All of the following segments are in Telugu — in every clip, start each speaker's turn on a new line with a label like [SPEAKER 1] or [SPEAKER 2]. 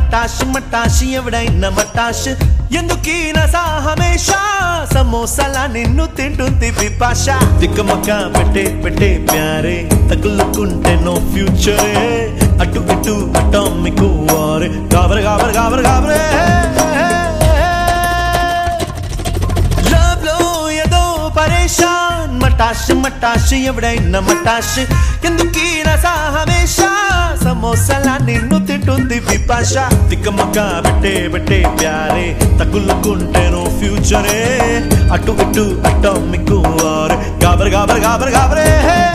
[SPEAKER 1] మటాష్ మటాష్ ఎవడైనా మటాష్ ఎందుకీ నసా హమేషా సమోసాలా నిన్ను తింటుంది పిపాష తిక్కమక్క పెట్టే పెట్టే ప్యారే తగులుకుంటే నో ఫ్యూచరే అటు ఇటు అటామిక్ వారే గాబర్ గాబర్ గాబర్ గాబరే లవ్ లో ఏదో పరేషాన్ మటాష్ మటాష్ ఎవడైనా మటాష్ ఎందుకీ నసా హమేషా సమోసాలా నిన్ను తింటుంది పిపాష తిక్కమక్క పెట్టే పెట్టే ప్యారే తగులుకుంటే నో ఫ్యూచరే అటు ఇటు అటామిక్ వారే గాబర్ గాబర్ గాబర్ గాబరే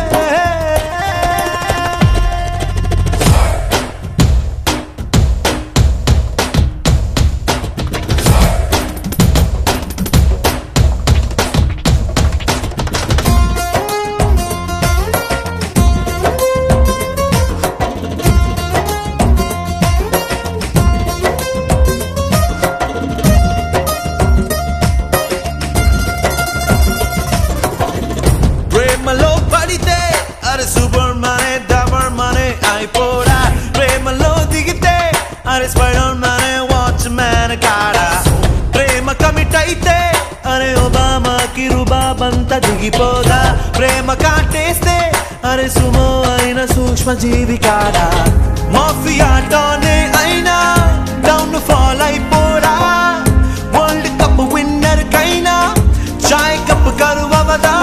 [SPEAKER 1] ప్రేమలో పడితే అరే సూపర్ మానే డబర్ మానే అయిపోడా ప్రేమలో దిగితే అరే స్పైడర్ మానే వాచ్ మ్యాన్ కాడా ప్రేమ కమిట్ అయితే అరే ఒబామాకి రుబాబంతా దిగిపోదా ప్రేమ కాటేస్తే అరే సుమో అయిన సూక్ష్మ జీవి కాడా మాఫియా డానే అయినా డౌన్ ఫాల్ అయిపోడా వరల్డ్ కప్ విన్నర్ కైనా చాయ్ కప్ కరువవదా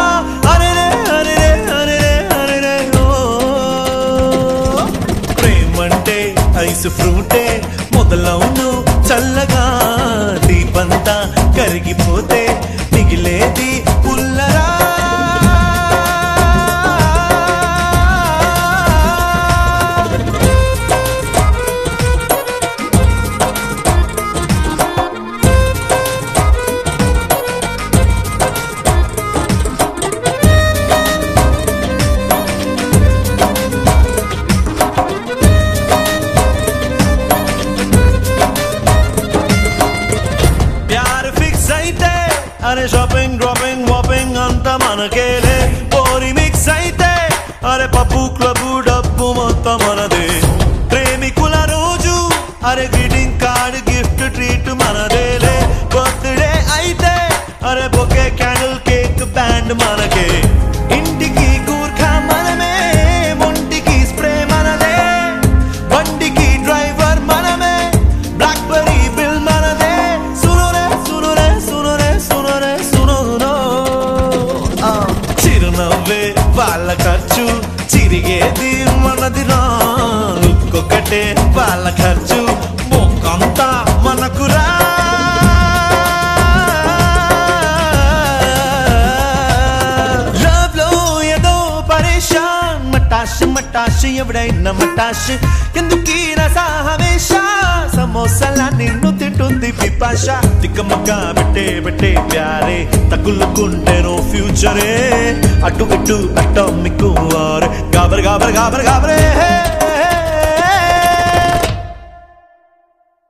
[SPEAKER 1] ఐస్ ఫ్రూటే మొదలవును చల్లగా దీపంతా కరిగిపోతే మిగిలేది పుల్లరా అరే షాపింగ్ డ్రాపింగ్ వాపింగ్ అంతా మనకేలే పోరి మిక్స్ అయితే అరే పప్పు క్లబ్ డబ్బు మొత్తం మనదే ప్రేమికుల రోజు అరే గ్రీటింగ్ కార్డ్ గిఫ్ట్ ట్రీట్ మనదేలే బర్త్డే అయితే అరే బొకే క్యాండిల్ కేక్ బ్యాండ్ మనకే ఇంటికి కూర్ఖా మనమే ఒంటికి స్ప్రే మనదే బండికి డ్రైవర్ మనమే బ్లాక్ బెర్రీ బిల్ మనదే సునురే సునురే సునురే సునురే సునునో చిరునవ్వే వాళ్ళ ఖర్చు చిరిగేది మనదిరా ఇంకొకటే వాళ్ళ ఖర్చు మొక్కంతా మనకురా లవ్ లో ఏదో పరేషాన్ మటాష్ మటాష్ ఎవడైనా మటాష్ ఎందుకీ నసా హమేషా సమోసాలా నిన్ను తింటుంది పిపాష తిక్కమక్క పెట్టే పెట్టే ప్యారే తగులుకుంటే నో ఫ్యూచరే అటు ఇటు అటామిక్ వారే గాబర్ గాబర్ గాబర్ గాబరే